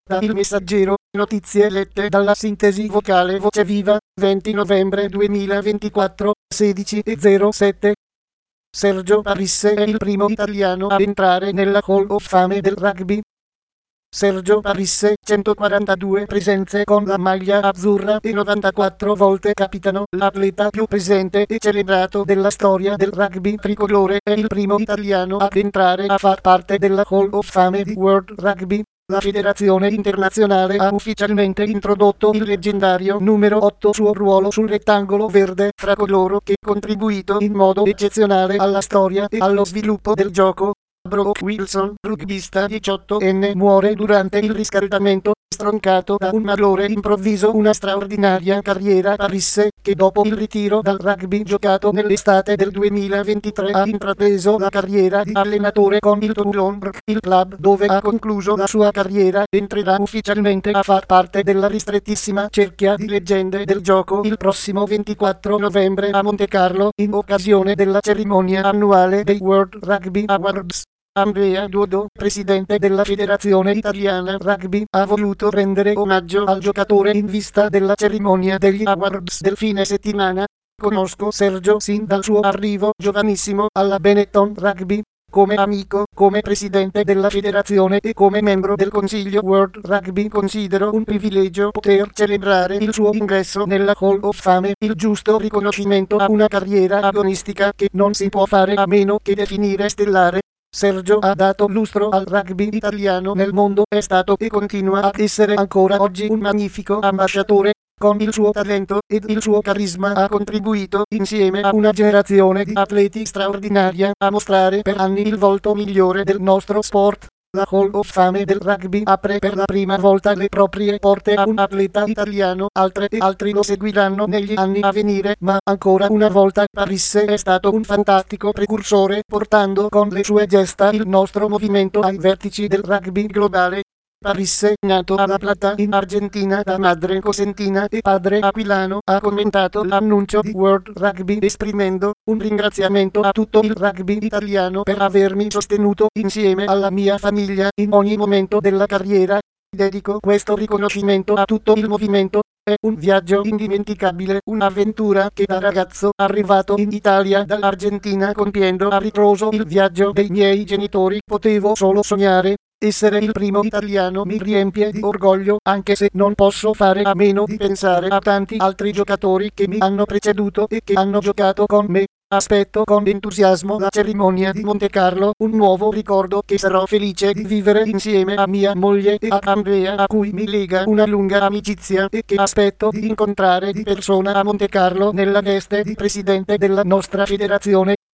Da Il Messaggero, notizie lette dalla sintesi vocale Voce Viva, 20 novembre 2024, 16:07. Sergio Parisse è il primo italiano a entrare nella Hall of Fame del rugby. Sergio Parisse, 142 presenze con la maglia azzurra e 94 volte capitano, l'atleta più presente e celebrato della storia del rugby tricolore, è il primo italiano ad entrare a far parte della Hall of Fame di World Rugby. La federazione internazionale ha ufficialmente introdotto il leggendario numero 8 suo ruolo sul rettangolo verde fra coloro che contribuito in modo eccezionale alla storia e allo sviluppo del gioco. Brock Wilson, rugbista 18enne, muore durante il riscaldamento, stroncato da un malore improvviso. Una straordinaria carriera. Parisse, che dopo il ritiro dal rugby giocato nell'estate del 2023 ha intrapreso la carriera di allenatore con il Toulon Brc, il club dove ha concluso la sua carriera, entrerà ufficialmente a far parte della ristrettissima cerchia di leggende del gioco il prossimo 24 novembre a Montecarlo, in occasione della cerimonia annuale dei World Rugby Awards. Andrea Dodo, presidente della Federazione Italiana Rugby, ha voluto rendere omaggio al giocatore in vista della cerimonia degli awards del fine settimana. Conosco Sergio sin dal suo arrivo giovanissimo alla Benetton Rugby. Come amico, come presidente della federazione e come membro del Consiglio World Rugby considero un privilegio poter celebrare il suo ingresso nella Hall of Fame, il giusto riconoscimento a una carriera agonistica che non si può fare a meno che definire stellare. Sergio ha dato lustro al rugby italiano nel mondo, è stato e continua ad essere ancora oggi un magnifico ambasciatore. Con il suo talento ed il suo carisma ha contribuito, insieme a una generazione di atleti straordinaria, a mostrare per anni il volto migliore del nostro sport. La Hall of Fame del rugby apre per la prima volta le proprie porte a un atleta italiano, altre e altri lo seguiranno negli anni a venire, ma ancora una volta Parisse è stato un fantastico precursore, portando con le sue gesta il nostro movimento ai vertici del rugby globale. Parisse, nato a La Plata in Argentina da madre cosentina e padre aquilano, ha commentato l'annuncio di World Rugby esprimendo un ringraziamento a tutto il rugby italiano per avermi sostenuto insieme alla mia famiglia in ogni momento della carriera. Dedico questo riconoscimento a tutto il movimento. È un viaggio indimenticabile, un'avventura che da ragazzo arrivato in Italia dall'Argentina compiendo a ritroso il viaggio dei miei genitori potevo solo sognare. Essere il primo italiano mi riempie di orgoglio, anche se non posso fare a meno di pensare a tanti altri giocatori che mi hanno preceduto e che hanno giocato con me. Aspetto con entusiasmo la cerimonia di Montecarlo, un nuovo ricordo che sarò felice di vivere insieme a mia moglie e a Andrea, a cui mi lega una lunga amicizia e che aspetto di incontrare di persona a Montecarlo nella veste di presidente della nostra federazione.